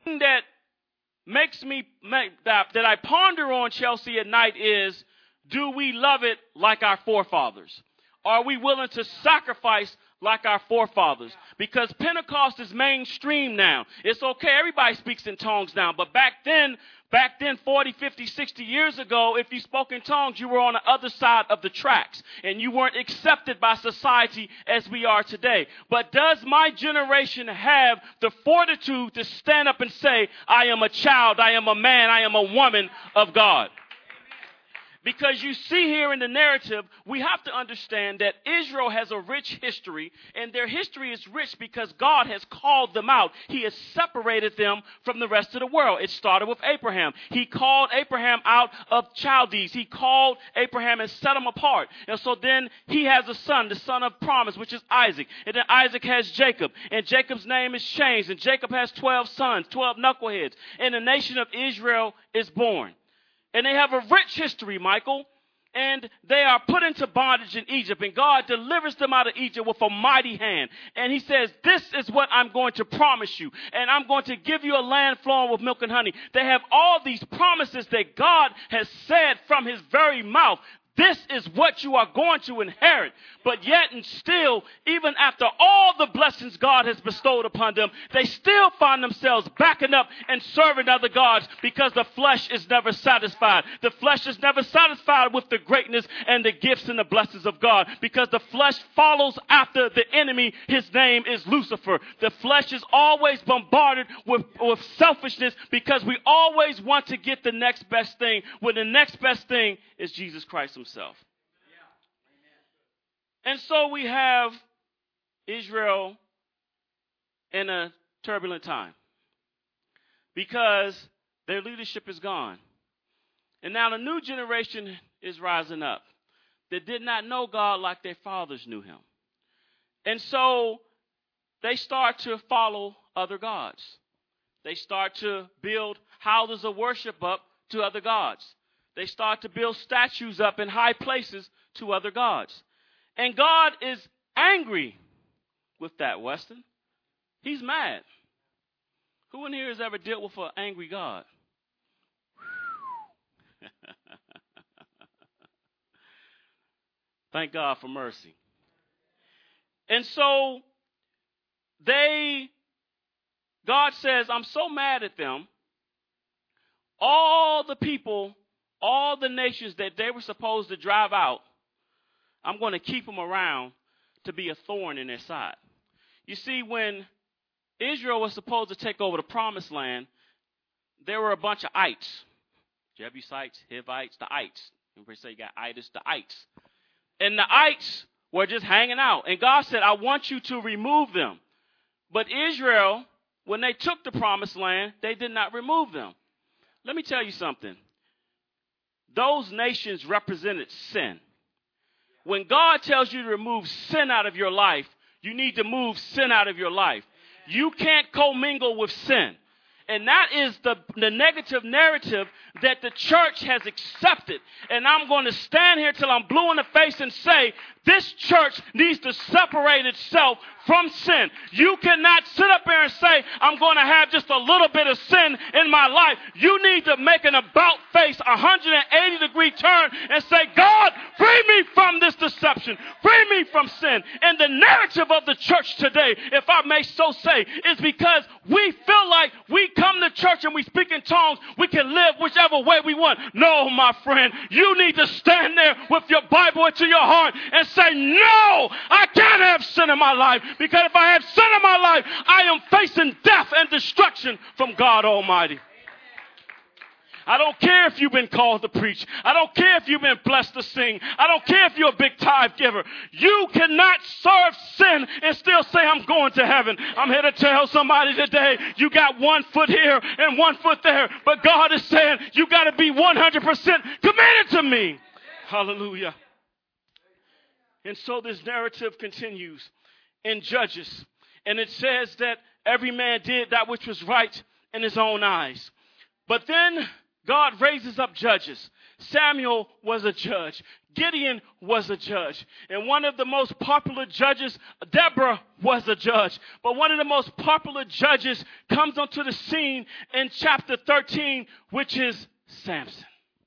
that that I ponder on, Chelsea, at night is, do we love it like our forefathers? Are we willing to sacrifice like our forefathers? Because Pentecost is mainstream now. It's okay. Everybody speaks in tongues now. But back then, 40, 50, 60 years ago, if you spoke in tongues, you were on the other side of the tracks. And you weren't accepted by society as we are today. But does my generation have the fortitude to stand up and say, I am a child, I am a man, I am a woman of God? Because you see here in the narrative, we have to understand that Israel has a rich history, and their history is rich because God has called them out. He has separated them from the rest of the world. It started with Abraham. He called Abraham out of Chaldees. He called Abraham and set him apart. And so then he has a son, the son of promise, which is Isaac. And then Isaac has Jacob, and Jacob's name is changed. And Jacob has 12 sons, 12 knuckleheads. And the nation of Israel is born. And they have a rich history, Michael. And they are put into bondage in Egypt. And God delivers them out of Egypt with a mighty hand. And he says, this is what I'm going to promise you. And I'm going to give you a land flowing with milk and honey. They have all these promises that God has said from his very mouth. This is what you are going to inherit. But yet and still, even after all the blessings God has bestowed upon them, they still find themselves backing up and serving other gods because the flesh is never satisfied. The flesh is never satisfied with the greatness and the gifts and the blessings of God because the flesh follows after the enemy. His name is Lucifer. The flesh is always bombarded with selfishness because we always want to get the next best thing when the next best thing is Jesus Christ himself. And so we have Israel in a turbulent time because their leadership is gone. And now the new generation is rising up that did not know God like their fathers knew him. And so they start to follow other gods. They start to build houses of worship up to other gods. They start to build statues up in high places to other gods. And God is angry with that, Weston. He's mad. Who in here has ever dealt with an angry God? Thank God for mercy. And so God says, I'm so mad at them. All the people, all the nations that they were supposed to drive out, I'm going to keep them around to be a thorn in their side. You see, when Israel was supposed to take over the promised land, there were a bunch of ites. Jebusites, Hivites, the ites. Everybody say you got itis, the ites. And the ites were just hanging out. And God said, I want you to remove them. But Israel, when they took the promised land, they did not remove them. Let me tell you something. Those nations represented sin. When God tells you to remove sin out of your life, you need to move sin out of your life. You can't commingle with sin. And that is the negative narrative that the church has accepted. And I'm going to stand here till I'm blue in the face and say, this church needs to separate itself from sin. You cannot sit up there and say, I'm going to have just a little bit of sin in my life. You need to make an about-face, 180-degree turn and say, God, free me from this deception. Free me from sin. And the narrative of the church today, if I may so say, is because we feel like we come to church and we speak in tongues, we can live whichever way we want. No, my friend, you need to stand there with your Bible into your heart and say, no, I can't have sin in my life, because if I have sin in my life, I am facing death and destruction from God Almighty. I don't care if you've been called to preach. I don't care if you've been blessed to sing. I don't care if you're a big tithe giver. You cannot serve sin and still say, I'm going to heaven. I'm here to tell somebody today, you got 1 foot here and 1 foot there. But God is saying, you got to be 100% committed to me. Hallelujah. And so this narrative continues in Judges. And it says that every man did that which was right in his own eyes. But then God raises up judges. Samuel was a judge. Gideon was a judge. And one of the most popular judges, Deborah, was a judge. But one of the most popular judges comes onto the scene in chapter 13, which is Samson.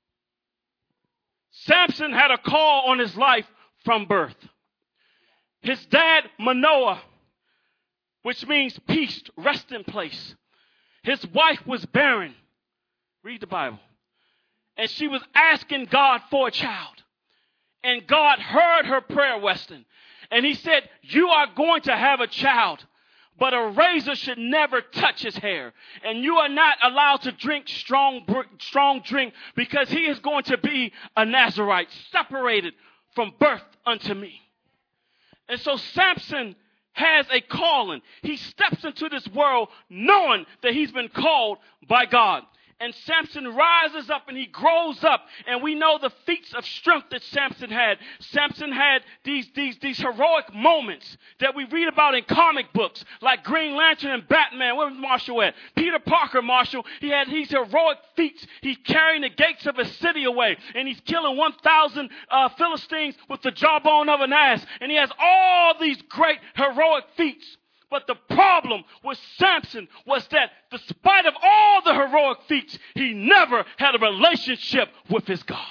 Samson had a call on his life from birth. His dad, Manoah, which means peace, rest in place. His wife was barren. Read the Bible. And she was asking God for a child. And God heard her prayer, Weston. And he said, you are going to have a child, but a razor should never touch his hair. And you are not allowed to drink strong drink, because he is going to be a Nazarite, separated from birth unto me. And so Samson has a calling. He steps into this world knowing that he's been called by God. And Samson rises up and he grows up. And we know the feats of strength that Samson had. Samson had these heroic moments that we read about in comic books, like Green Lantern and Batman. Where was Marshall at? Peter Parker, Marshall. He had these heroic feats. He's carrying the gates of a city away. And he's killing 1,000 Philistines with the jawbone of an ass. And he has all these great heroic feats. But the problem with Samson was that despite of all the heroic feats, he never had a relationship with his God.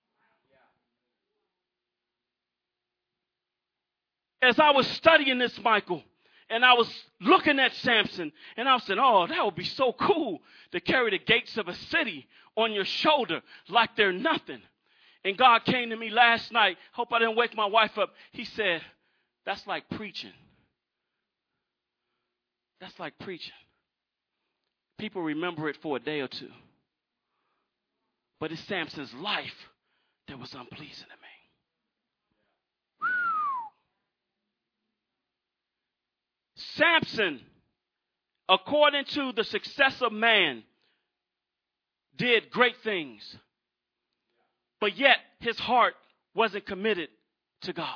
As I was studying this, Michael, and I was looking at Samson, and I was saying, oh, that would be so cool to carry the gates of a city on your shoulder like they're nothing. And God came to me last night. Hope I didn't wake my wife up. He said, that's like preaching. That's like preaching. People remember it for a day or two. But it's Samson's life that was unpleasing to me. Samson, according to the success of man, did great things. But yet his heart wasn't committed to God.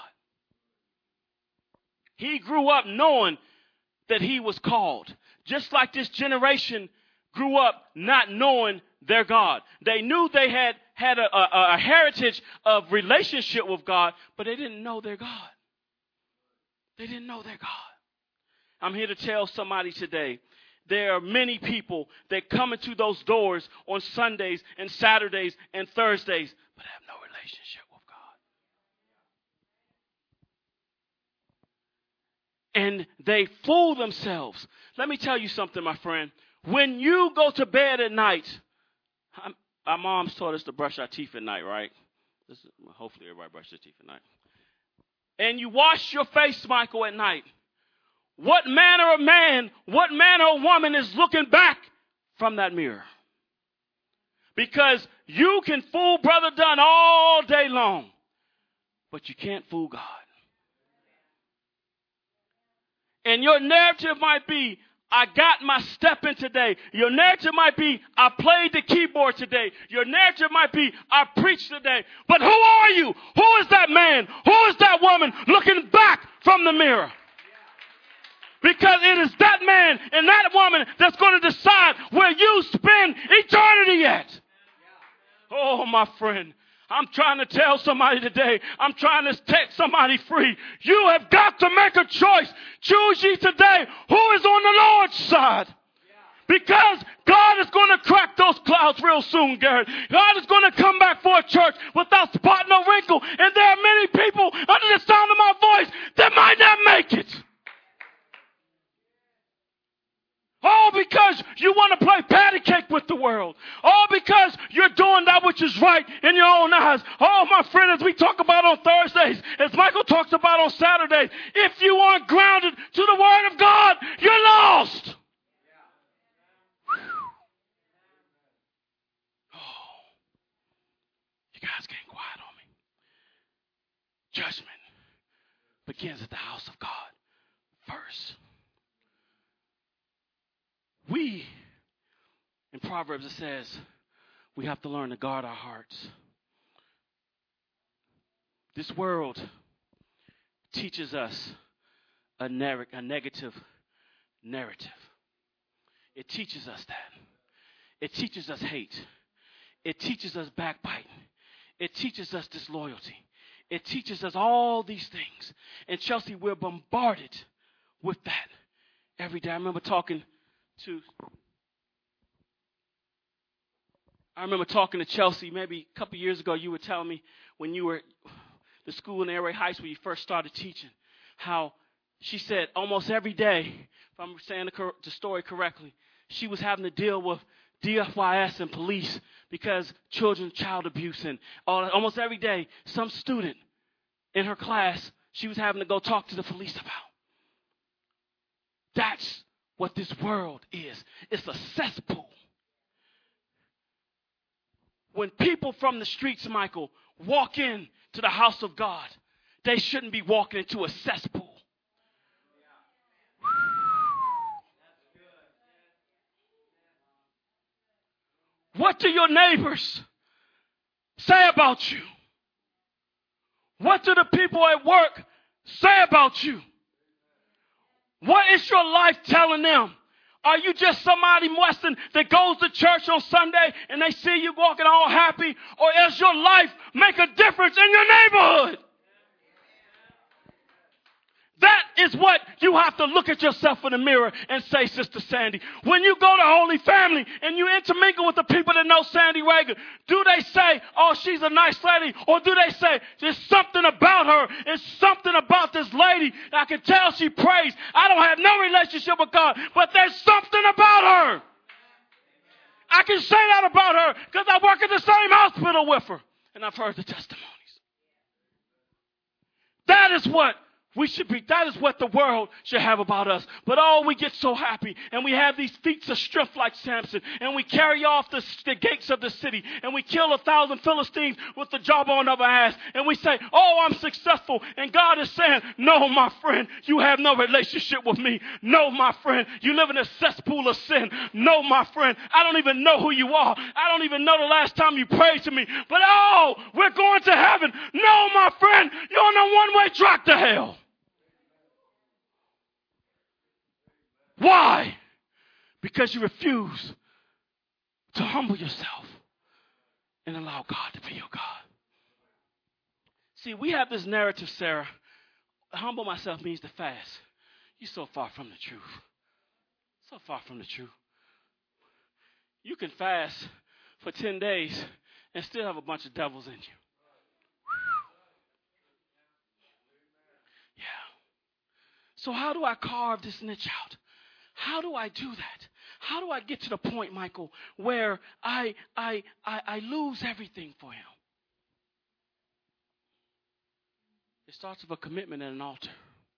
He grew up knowing that he was called. Just like this generation grew up not knowing their God. They knew they had a heritage of relationship with God, but they didn't know their God. They didn't know their God. I'm here to tell somebody today, there are many people that come into those doors on Sundays and Saturdays and Thursdays, but have no relationship with God. And they fool themselves. Let me tell you something, my friend. When you go to bed at night, our moms taught us to brush our teeth at night, right? Hopefully everybody brushes their teeth at night. And you wash your face, Michael, at night. What manner of man, what manner of woman is looking back from that mirror? Because you can fool Brother Dunn all day long, but you can't fool God. And your narrative might be, I got my step in today. Your narrative might be, I played the keyboard today. Your narrative might be, I preached today. But who are you? Who is that man? Who is that woman looking back from the mirror? Because it is that man and that woman that's going to decide where you spend eternity at. Oh, my friend. I'm trying to tell somebody today. I'm trying to set somebody free. You have got to make a choice. Choose ye today who is on the Lord's side. Because God is going to crack those clouds real soon, Garrett. God is going to come back for a church without spot nor wrinkle. And there are many people under the sound of my voice that might not make it. All because you want to play patty cake with the world. All because you're doing that which is right in your own eyes. Oh, my friend, as we talk about on Thursdays, as Michael talks about on Saturdays, if you aren't grounded to the Word of God, you're lost. Oh, you guys getting quiet on me. Judgment begins at the house of God first. In Proverbs it says, we have to learn to guard our hearts. This world teaches us a negative narrative. It teaches us that. It teaches us hate. It teaches us backbiting. It teaches us disloyalty. It teaches us all these things. And Chelsea, we're bombarded with that every day. I remember talking to Chelsea maybe a couple years ago. You were telling me when you were the school in Air Ray Heights where you first started teaching, how she said almost every day, if I'm saying the story correctly, she was having to deal with DFYS and police because child abuse. And almost every day, some student in her class, she was having to go talk to the police about. That's what this world is. It's a cesspool. When people from the streets, Michael, walk in to the house of God, they shouldn't be walking into a cesspool. What do your neighbors say about you? What do the people at work say about you? What is your life telling them? Are you just somebody, Weston, that goes to church on Sunday and they see you walking all happy? Or does your life make a difference in your neighborhood? That is what you have to look at yourself in the mirror and say, Sister Sandy. When you go to Holy Family and you intermingle with the people that know Sandy Reagan, do they say, oh, she's a nice lady? Or do they say, there's something about her, there's something about this lady, I can tell she prays. I don't have no relationship with God, but there's something about her. I can say that about her because I work at the same hospital with her. And I've heard the testimonies. That is what we should be. That is what the world should have about us. But we get so happy and we have these feats of strength like Samson and we carry off the gates of the city and we kill 1,000 Philistines with the jawbone of our ass and we say, oh, I'm successful. And God is saying, no, my friend, you have no relationship with me. No, my friend, you live in a cesspool of sin. No, my friend, I don't even know who you are. I don't even know the last time you prayed to me. But we're going to heaven. No, my friend, you're on a one-way track to hell. Why? Because you refuse to humble yourself and allow God to be your God. See, we have this narrative, Sarah. Humble myself means to fast. You're so far from the truth. So far from the truth. You can fast for 10 days and still have a bunch of devils in you. Yeah. So how do I carve this niche out? How do I do that? How do I get to the point, Michael, where I lose everything for him? It starts with a commitment and an altar.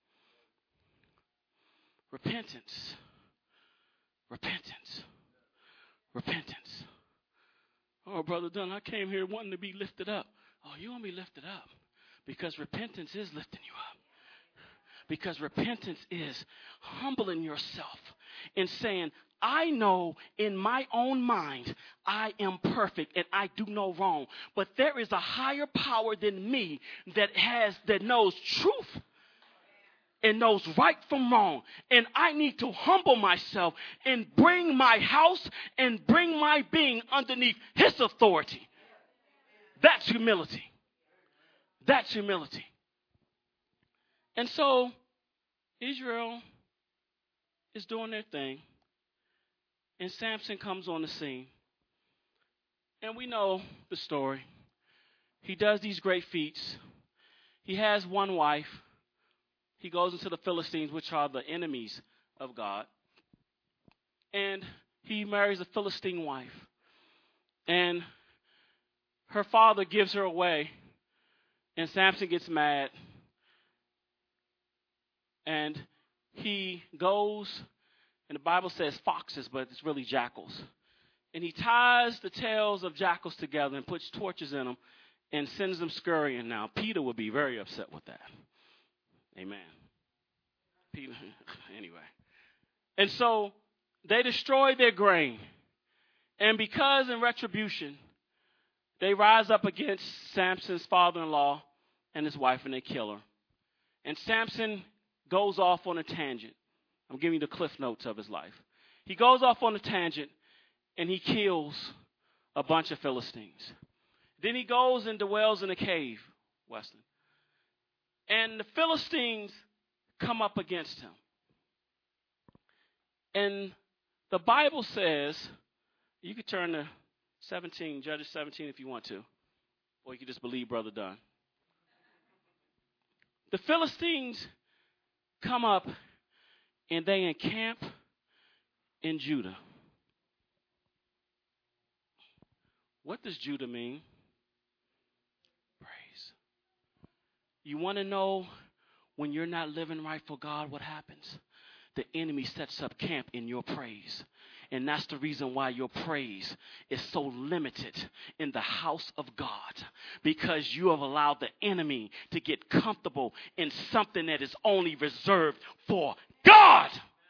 Repentance. Repentance. Repentance. Oh, Brother Dunn, I came here wanting to be lifted up. Oh, you want to be lifted up because repentance is lifting you up. Because repentance is humbling yourself and saying, I know in my own mind I am perfect and I do no wrong. But there is a higher power than me that knows truth and knows right from wrong. And I need to humble myself and bring my house and bring my being underneath his authority. That's humility. That's humility. And so Israel is doing their thing, and Samson comes on the scene. And we know the story. He does these great feats. He has one wife. He goes into the Philistines, which are the enemies of God. And he marries a Philistine wife. And her father gives her away, and Samson gets mad. And he goes, and the Bible says foxes, but it's really jackals. And he ties the tails of jackals together and puts torches in them and sends them scurrying. Now, Peter would be very upset with that. Amen. Peter, anyway. And so they destroy their grain. And because in retribution, they rise up against Samson's father-in-law and his wife, and they kill her. And Samson goes off on a tangent. I'm giving you the cliff notes of his life. He goes off on a tangent and he kills a bunch of Philistines. Then he goes and dwells in a cave, Weston. And the Philistines come up against him. And the Bible says, you could turn to 17, Judges 17 if you want to, or you could just believe Brother Dunn. The Philistines come up and they encamp in Judah. What does Judah mean? Praise. You want to know when you're not living right for God, what happens? The enemy sets up camp in your praise. And that's the reason why your praise is so limited in the house of God. Because you have allowed the enemy to get comfortable in something that is only reserved for God.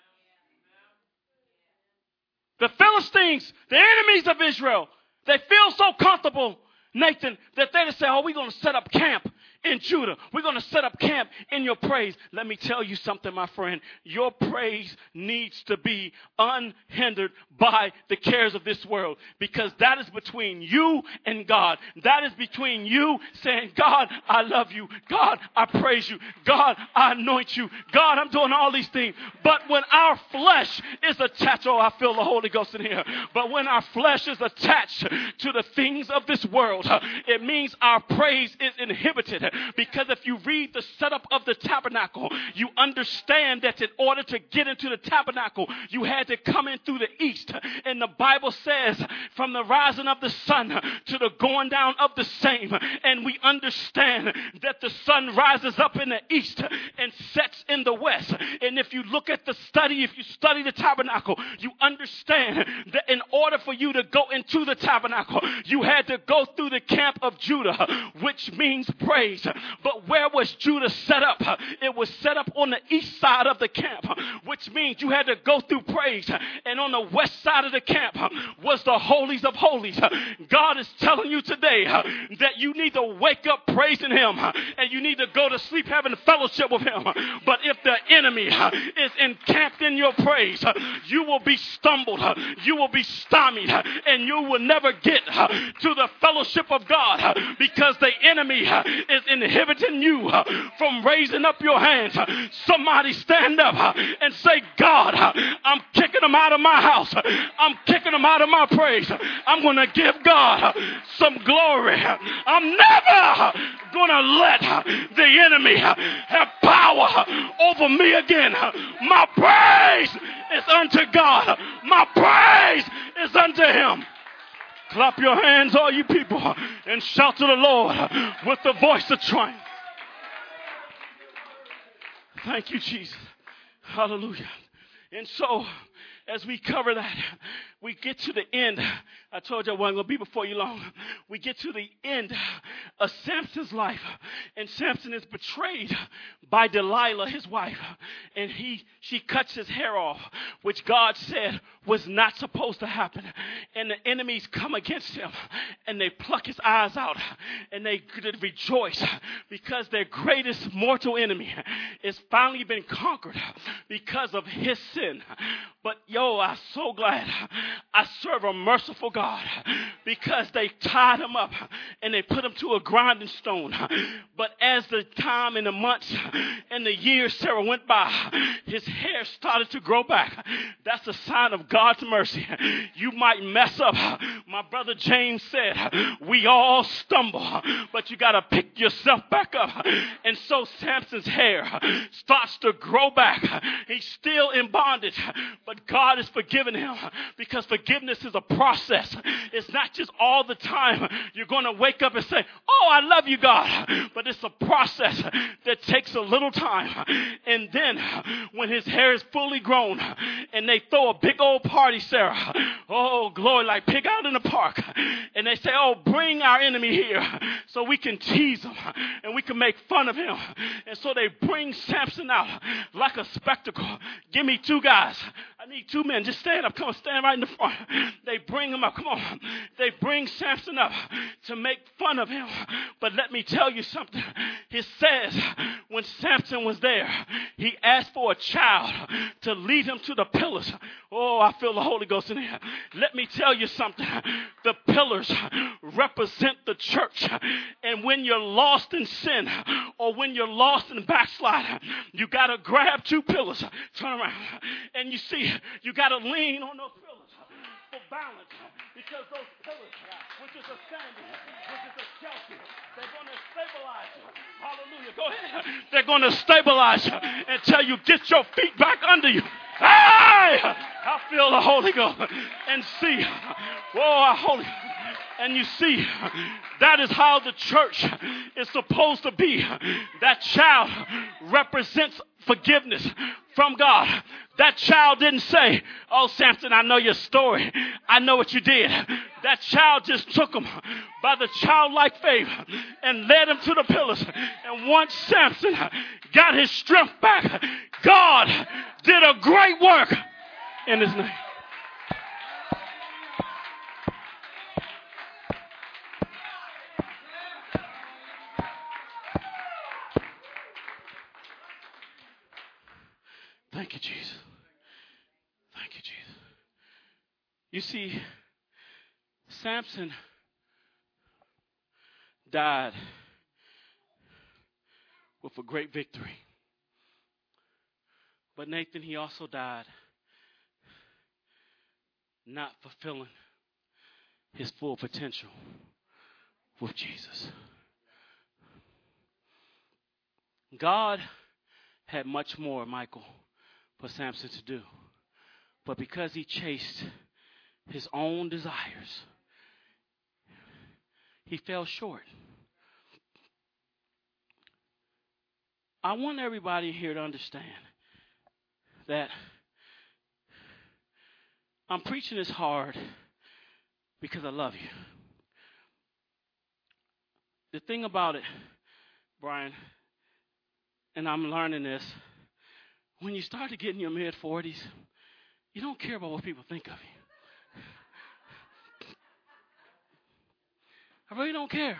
The Philistines, the enemies of Israel, they feel so comfortable, Nathan, that they just say, oh, we're going to set up camp in Judah. We're going to set up camp in your praise. Let me tell you something, my friend. Your praise needs to be unhindered by the cares of this world, because that is between you and God. That is between you saying, God, I love you. God, I praise you. God, I anoint you. God, I'm doing all these things. But when our flesh is attached, oh, I feel the Holy Ghost in here. But when our flesh is attached to the things of this world, it means our praise is inhibited. Because if you read the setup of the tabernacle, you understand that in order to get into the tabernacle, you had to come in through the east. And the Bible says from the rising of the sun to the going down of the same. And we understand that the sun rises up in the east and sets in the west. And if you look at if you study the tabernacle, you understand that in order for you to go into the tabernacle, you had to go through the camp of Judah, which means praise. But where was Judah set up? It was set up on the east side of the camp, which means you had to go through praise. And on the west side of the camp was the holies of holies. God is telling you today that you need to wake up praising him, and you need to go to sleep having fellowship with him. But if the enemy is encamped in your praise, you will be stumbled, you will be stymied, and you will never get to the fellowship of God, because the enemy is inhibiting you from raising up your hands. Somebody stand up and say, God, I'm kicking them out of my house. I'm kicking them out of my praise. I'm going to give God some glory. I'm never going to let the enemy have power over me again. My praise is unto God. My praise is unto him. Clap your hands, all you people, and shout to the Lord with the voice of triumph. Thank you, Jesus. Hallelujah. And so, as we cover that, we get to the end. I told you I wasn't going to be before you long. We get to the end of Samson's life. And Samson is betrayed by Delilah, his wife. And she cuts his hair off, which God said was not supposed to happen. And the enemies come against him, and they pluck his eyes out, and they rejoice because their greatest mortal enemy is finally been conquered because of his sin. But I'm so glad I serve a merciful God, because they tied him up and they put him to a grinding stone. But as the time and the months and the years, Sarah, went by, his hair started to grow back. That's a sign of God's mercy. You might mess up. My brother James said, we all stumble, but you got to pick yourself back up. And so Samson's hair starts to grow back. He's still in bondage, but God is forgiving him, because forgiveness is a process. It's not just all the time you're going to wake up and say, oh, I love you, God. But it's a process that takes a little time. And then when his hair is fully grown and they throw a big old party, Sarah, oh, glory, like pig out in the park. And they say, oh, bring our enemy here so we can tease him and we can make fun of him. And so they bring Samson out like a spectacle. Give me two guys. I need two men. Just stand up. Come on, stand right in the front. They bring him up. Come on. They bring Samson up to make fun of him. But let me tell you something. It says when Samson was there, he asked for a child to lead him to the pillars. Oh, I feel the Holy Ghost in here. Let me tell you something. The pillars represent the church. And when you're lost in sin or when you're lost in backslide, you got to grab two pillars, turn around, and you see, you got to lean on those pillars for balance, because those pillars, which is a standing, which is a shelter, they're going to stabilize you. Hallelujah. Go ahead. They're going to stabilize you until you get your feet back under you. Hey! I feel the Holy Ghost. And see, whoa, Holy. And you see, that is how the church is supposed to be. That child represents forgiveness from God. That child didn't say, oh, Samson, I know your story. I know what you did. That child just took him by the childlike faith and led him to the pillars. And once Samson got his strength back, God did a great work in his name. Thank you, Jesus. Thank you, Jesus. You see, Samson died with a great victory. But Nathan, he also died not fulfilling his full potential with Jesus. God had much more, Michael, for Samson to do. But because he chased his own desires, he fell short. I want everybody here to understand that I'm preaching this hard because I love you. The thing about it, Brian, and I'm learning this, when you start to get in your mid-40s, you don't care about what people think of you. I really don't care.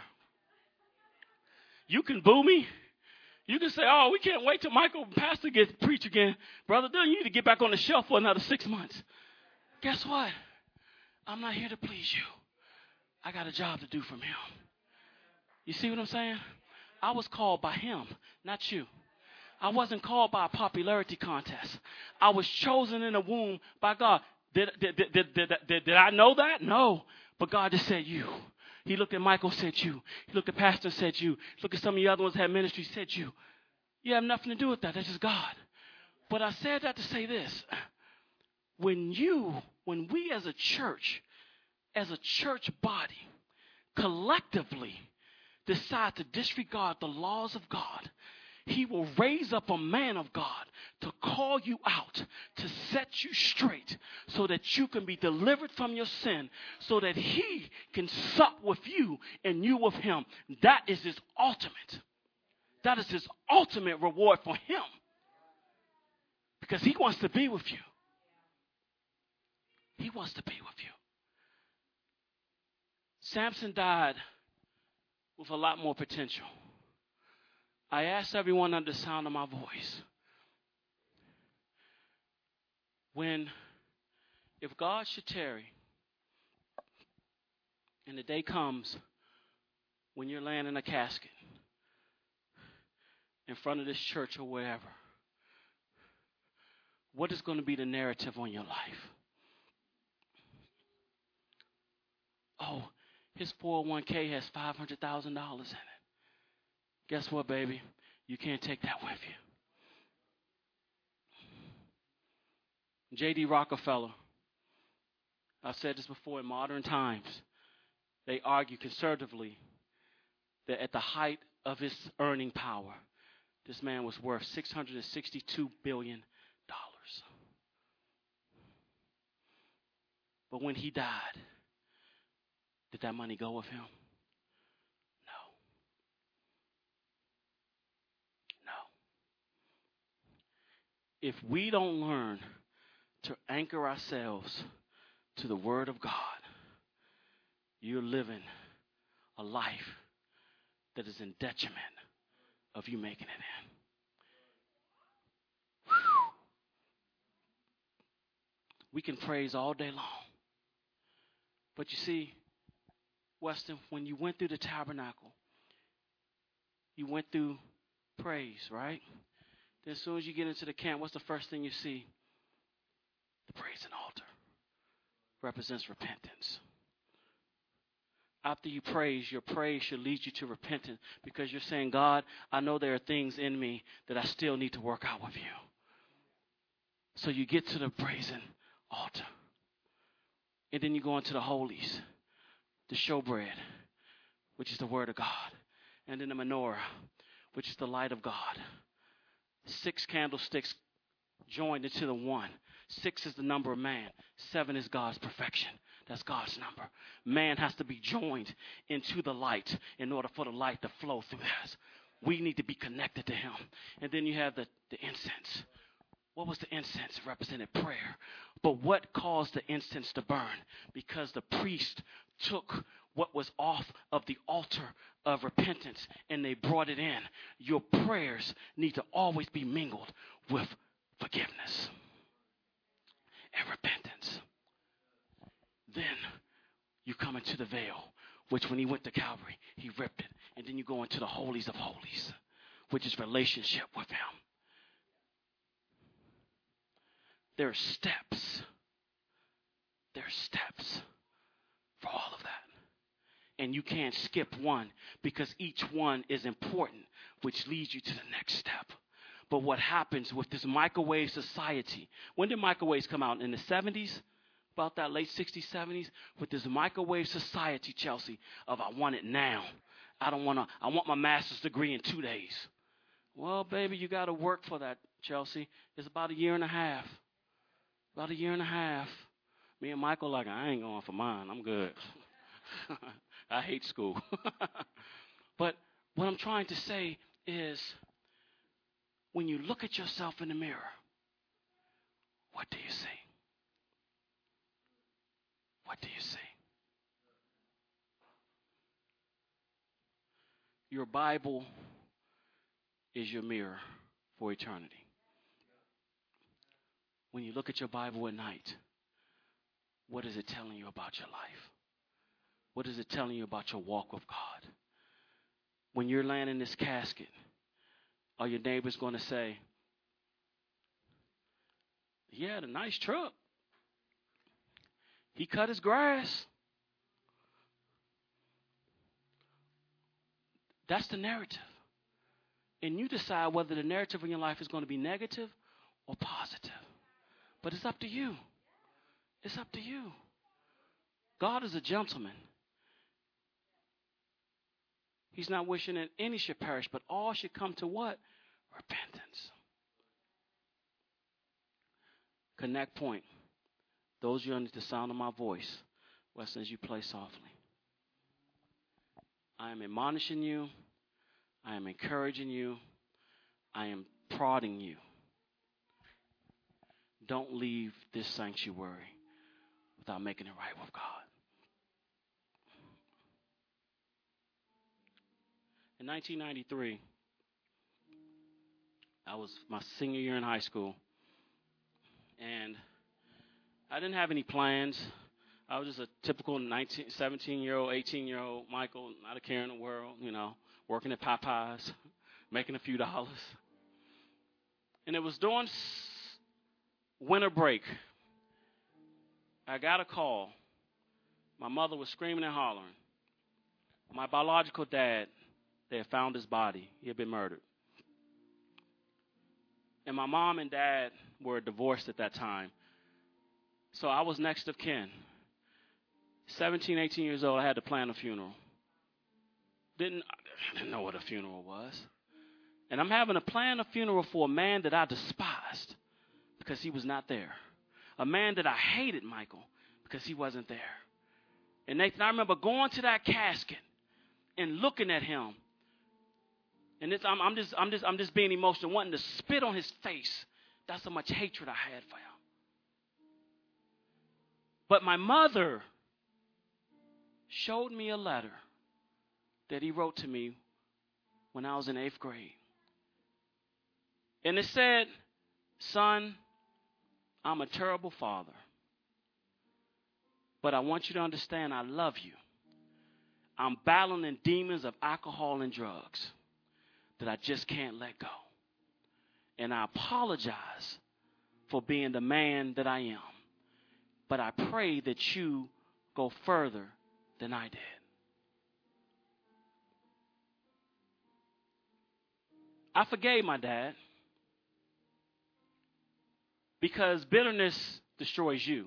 You can boo me. You can say, oh, we can't wait till Michael Pastor gets preach again. Brother, then you need to get back on the shelf for another 6 months. Guess what? I'm not here to please you. I got a job to do from him. You see what I'm saying? I was called by him, not you. I wasn't called by a popularity contest. I was chosen in the womb by God. Did I know that? No. But God just said you. He looked at Michael, said you. He looked at Pastor, said you. Look at some of the other ones that had ministry, said you. You have nothing to do with that. That's just God. But I said that to say this. When we as a church body, collectively decide to disregard the laws of God, he will raise up a man of God to call you out, to set you straight so that you can be delivered from your sin, so that he can sup with you and you with him. That is his ultimate. That is his ultimate reward for him. Because he wants to be with you. He wants to be with you. Samson died with a lot more potential. I ask everyone under the sound of my voice, if God should tarry, and the day comes when you're laying in a casket in front of this church or wherever, what is going to be the narrative on your life? Oh, his 401k has $500,000 in it. Guess what, baby? You can't take that with you. J.D. Rockefeller, I've said this before, in modern times, they argue conservatively that at the height of his earning power, this man was worth $662 billion. But when he died, did that money go with him? If we don't learn to anchor ourselves to the Word of God, you're living a life that is in detriment of you making it in. We can praise all day long. But you see, Weston, when you went through the tabernacle, you went through praise, right? Then as soon as you get into the camp, what's the first thing you see? The brazen altar represents repentance. After you praise, your praise should lead you to repentance because you're saying, God, I know there are things in me that I still need to work out with you. So you get to the brazen altar. And then you go into the holies, the showbread, which is the word of God. And then the menorah, which is the light of God. 6 candlesticks joined into the one. 6 is the number of man. 7 is God's perfection. That's God's number. Man has to be joined into the light in order for the light to flow through us. We need to be connected to him. And then you have the incense. What was the incense? It represented prayer. But what caused the incense to burn? Because the priest took what was off of the altar of repentance and they brought it in. Your prayers need to always be mingled with forgiveness and repentance. Then you come into the veil, which when he went to Calvary, he ripped it. And then you go into the holies of holies, which is relationship with him. There are steps. There are steps for all of that. And you can't skip one because each one is important, which leads you to the next step. But what happens with this microwave society? When did microwaves come out? In the 70s? About that late 60s, 70s? With this microwave society, Chelsea, of I want it now. I want my master's degree in 2 days. Well, baby, you got to work for that, Chelsea. It's about a year and a half. About a year and a half. Me and Michael like, I ain't going for mine. I'm good. I hate school. But what I'm trying to say is when you look at yourself in the mirror, what do you see? What do you see? Your Bible is your mirror for eternity. When you look at your Bible at night, what is it telling you about your life? What is it telling you about your walk with God? When you're laying in this casket, are your neighbors going to say, he had a nice truck. He cut his grass. That's the narrative. And you decide whether the narrative in your life is going to be negative or positive. But it's up to you. It's up to you. God is a gentleman. He's not wishing that any should perish, but all should come to what? Repentance. Connect point. Those of you under the sound of my voice, Weston, as you play softly. I am admonishing you. I am encouraging you. I am prodding you. Don't leave this sanctuary without making it right with God. In 1993, I was my senior year in high school, and I didn't have any plans. I was just a typical 17-year-old, 18-year-old Michael, not a care in the world, working at Popeyes, making a few dollars. And it was during winter break. I got a call. My mother was screaming and hollering. My biological dad, they had found his body. He had been murdered. And my mom and dad were divorced at that time. So I was next of kin. 17, 18 years old, I had to plan a funeral. I didn't know what a funeral was. And I'm having to plan a funeral for a man that I despised because he was not there. A man that I hated, Michael, because he wasn't there. And Nathan, I remember going to that casket and looking at him. And I'm just being emotional, wanting to spit on his face. That's how much hatred I had for him. But my mother showed me a letter that he wrote to me when I was in 8th grade. And it said, son, I'm a terrible father. But I want you to understand I love you. I'm battling demons of alcohol and drugs that I just can't let go. And I apologize for being the man that I am. But I pray that you go further than I did. I forgave my dad because bitterness destroys you.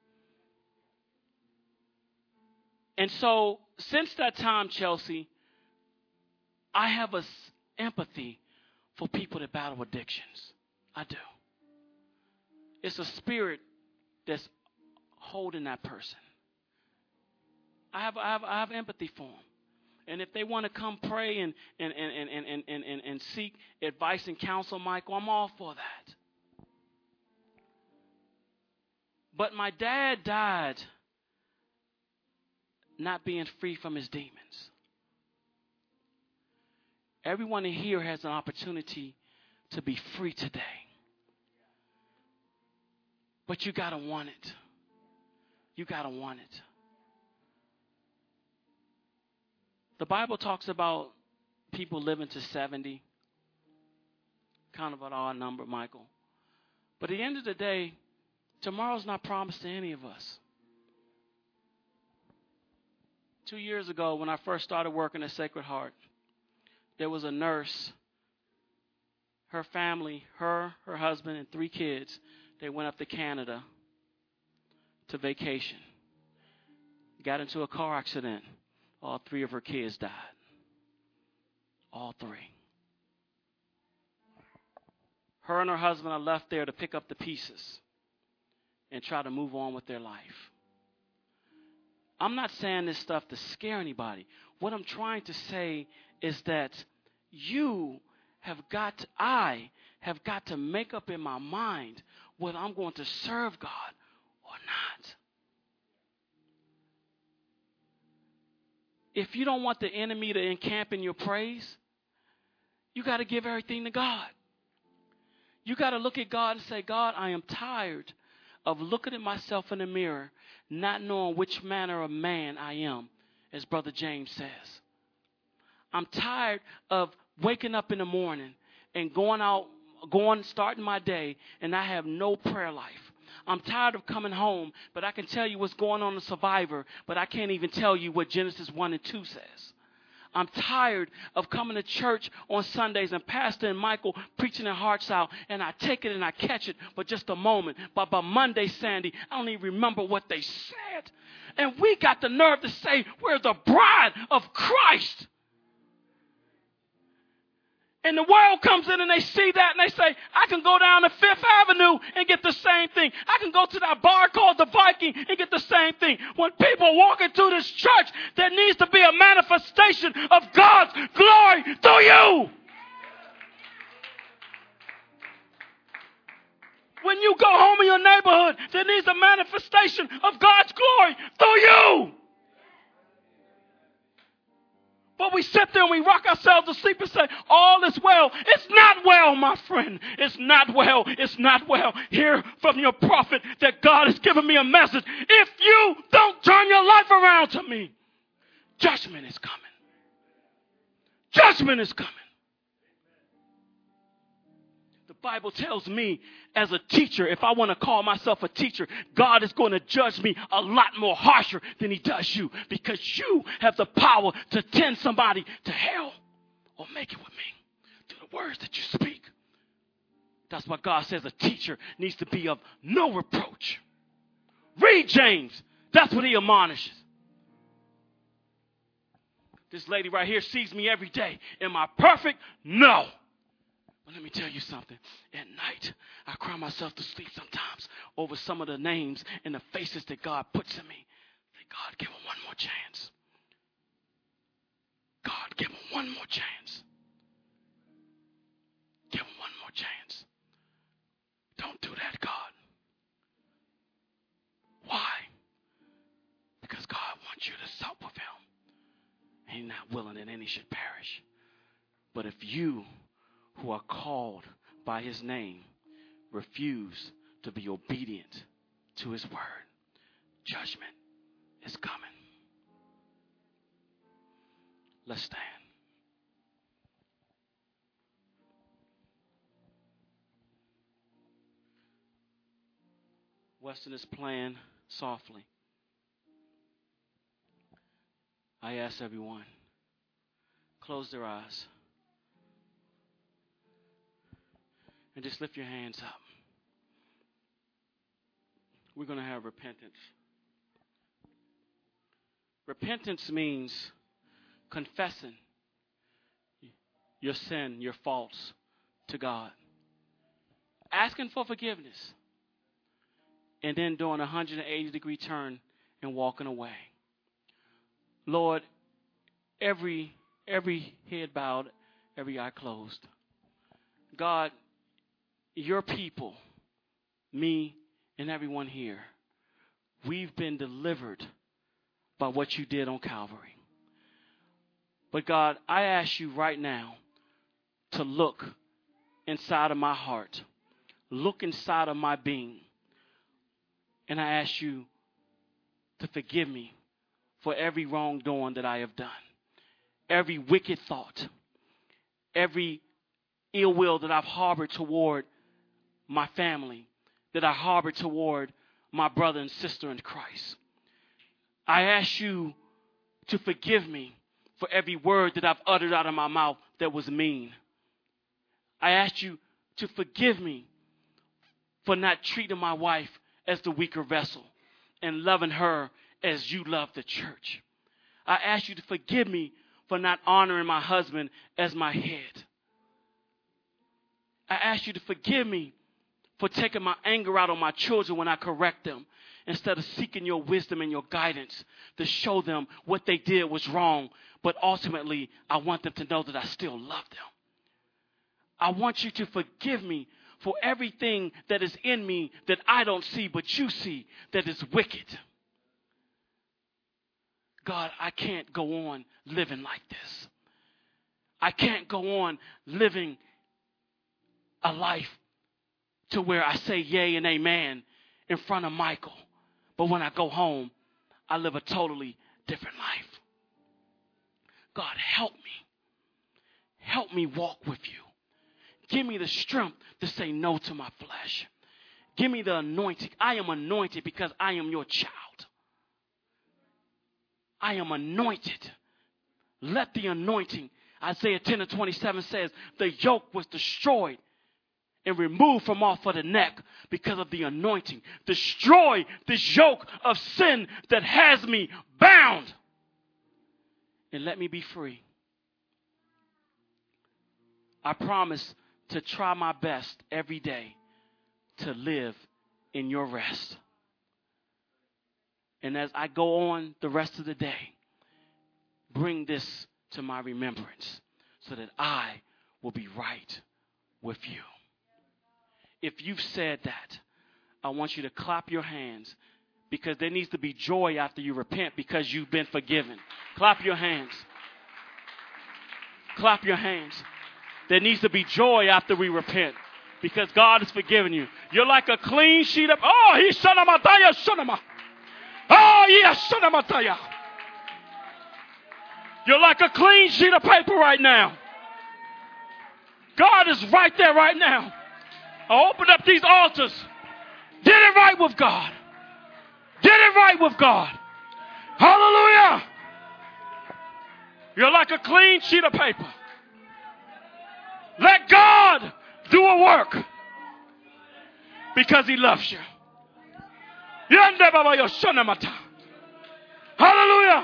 And so since that time, Chelsea, I have a empathy for people that battle addictions. I do. It's a spirit that's holding that person. I have empathy for them. And if they want to come pray and seek advice and counsel, Michael, I'm all for that. But my dad died not being free from his demons. Everyone in here has an opportunity to be free today. But you got to want it. You got to want it. The Bible talks about people living to 70. Kind of an odd number, Michael. But at the end of the day, tomorrow's not promised to any of us. 2 years ago, when I first started working at Sacred Heart, there was a nurse, her family, her husband, and 3 kids. They went up to Canada to vacation. Got into a car accident. All 3 of her kids died. All 3. Her and her husband are left there to pick up the pieces and try to move on with their life. I'm not saying this stuff to scare anybody. What I'm trying to say is that I have got to make up in my mind whether I'm going to serve God or not. If you don't want the enemy to encamp in your praise, you got to give everything to God. You got to look at God and say, God, I am tired of looking at myself in the mirror, not knowing which manner of man I am, as Brother James says. I'm tired of waking up in the morning and starting my day, and I have no prayer life. I'm tired of coming home, but I can tell you what's going on in Survivor, but I can't even tell you what Genesis 1 and 2 says. I'm tired of coming to church on Sundays and Pastor and Michael preaching their hearts out, and I take it and I catch it for just a moment. But by Monday, Sandy, I don't even remember what they said. And we got the nerve to say we're the bride of Christ. And the world comes in and they see that and they say, I can go down to Fifth Avenue and get the same thing. I can go to that bar called the Viking and get the same thing. When people walk into this church, there needs to be a manifestation of God's glory through you. When you go home in your neighborhood, there needs a manifestation of God's glory through you. But we sit there and we rock ourselves to sleep and say, all is well. It's not well, my friend. It's not well. It's not well. Hear from your prophet that God has given me a message. If you don't turn your life around to me, judgment is coming. Judgment is coming. The Bible tells me as a teacher, if I want to call myself a teacher, God is going to judge me a lot more harsher than he does you, because you have the power to send somebody to hell or make it with me through the words that you speak. That's why God says a teacher needs to be of no reproach. Read James. That's what he admonishes. This lady right here sees me every day. Am I perfect? No. But let me tell you something. At night, I cry myself to sleep sometimes over some of the names and the faces that God puts in me. Say, God, give him one more chance. God, give him one more chance. Give him one more chance. Don't do that, God. Why? Because God wants you to sup with him. He's not willing that any should perish. But if you who are called by his name refuse to be obedient to his word, judgment is coming. Let's stand. Weston is playing softly. I ask everyone, close their eyes and just lift your hands up. We're going to have repentance. Repentance means confessing your sin, your faults to God, asking for forgiveness, and then doing a 180-degree turn and walking away. Lord, every head bowed, every eye closed. God, your people, me and everyone here, we've been delivered by what you did on Calvary. But God, I ask you right now to look inside of my heart, look inside of my being, and I ask you to forgive me for every wrongdoing that I have done, every wicked thought, every ill will that I've harbored toward my family, that I harbored toward my brother and sister in Christ. I ask you to forgive me for every word that I've uttered out of my mouth that was mean. I ask you to forgive me for not treating my wife as the weaker vessel and loving her as you love the church. I ask you to forgive me for not honoring my husband as my head. I ask you to forgive me for taking my anger out on my children when I correct them, instead of seeking your wisdom and your guidance to show them what they did was wrong. But ultimately, I want them to know that I still love them. I want you to forgive me for everything that is in me that I don't see, but you see, that is wicked. God, I can't go on living like this. I can't go on living a life to where I say yay and amen in front of Michael, but when I go home, I live a totally different life. God, help me. Help me walk with you. Give me the strength to say no to my flesh. Give me the anointing. I am anointed because I am your child. I am anointed. Let the anointing, Isaiah 10:27 says, the yoke was destroyed and removed from off of the neck because of the anointing. Destroy this yoke of sin that has me bound. And let me be free. I promise to try my best every day to live in your rest. And as I go on the rest of the day, bring this to my remembrance so that I will be right with you. If you've said that, I want you to clap your hands, because there needs to be joy after you repent because you've been forgiven. Clap your hands. Clap your hands. There needs to be joy after we repent because God has forgiven you. You're like a clean sheet of, oh, he's shanamataya, shanama. Oh, yeah, shanamataya. You're like a clean sheet of paper right now. God is right there right now. I opened up these altars. Did it right with God. Did it right with God. Hallelujah. You're like a clean sheet of paper. Let God do a work because he loves you. Hallelujah.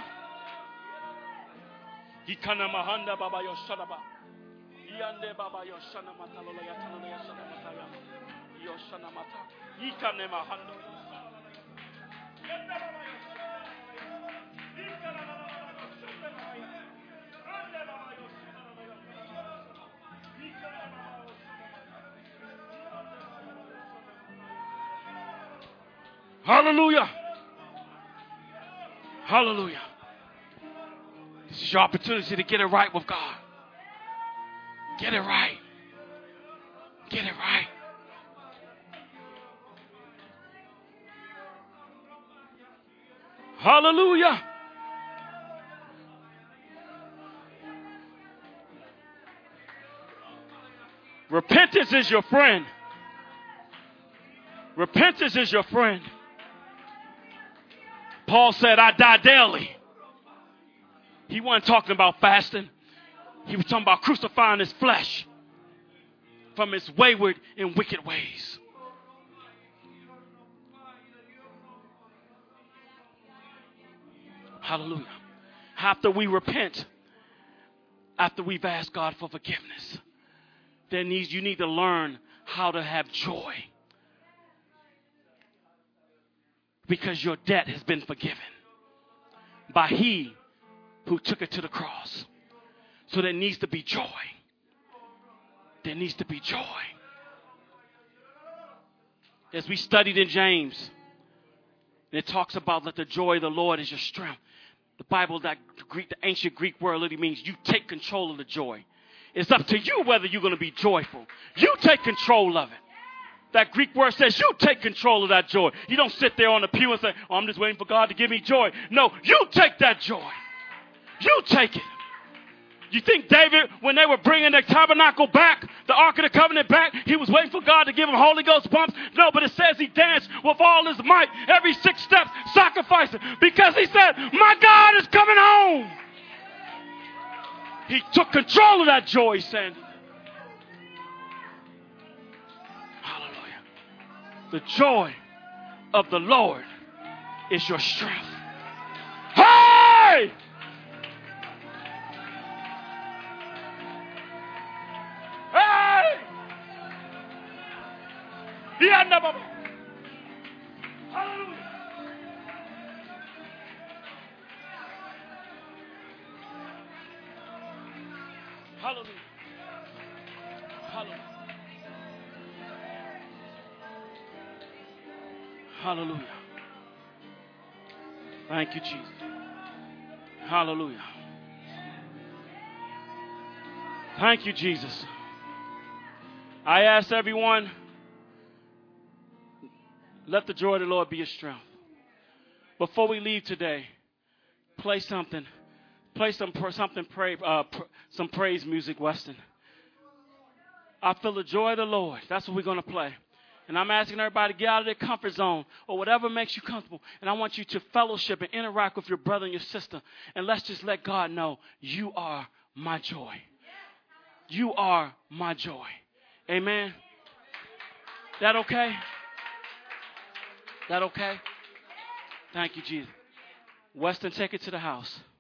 Hallelujah. Hallelujah. This is your opportunity to get it right with God. Get it right. Get it right. Hallelujah. Repentance is your friend. Repentance is your friend. Paul said, I die daily. He wasn't talking about fasting. He was talking about crucifying his flesh from its wayward and wicked ways. Hallelujah. After we repent, after we've asked God for forgiveness, you need to learn how to have joy. Because your debt has been forgiven by He who took it to the cross. So there needs to be joy. There needs to be joy. As we studied in James, it talks about that the joy of the Lord is your strength. The Bible, the ancient Greek word literally means you take control of the joy. It's up to you whether you're going to be joyful. You take control of it. That Greek word says you take control of that joy. You don't sit there on the pew and say, oh, I'm just waiting for God to give me joy. No, you take that joy. You take it. You think David, when they were bringing the tabernacle back, the Ark of the Covenant back, he was waiting for God to give him Holy Ghost bumps? No, but it says he danced with all his might, every 6 steps, sacrificing, because he said, my God is coming home. He took control of that joy, Sandy. Hallelujah. The joy of the Lord is your strength. Hey! Hey! Hallelujah. Hallelujah. Hallelujah. Hallelujah. Thank you, Jesus. Hallelujah. Thank you, Jesus. I ask everyone, let the joy of the Lord be your strength. Before we leave today, play something. Play some praise music, Weston. I feel the joy of the Lord. That's what we're going to play. And I'm asking everybody to get out of their comfort zone or whatever makes you comfortable. And I want you to fellowship and interact with your brother and your sister. And let's just let God know you are my joy. You are my joy. Amen. That okay? That okay? Thank you, Jesus. Weston, take it to the house.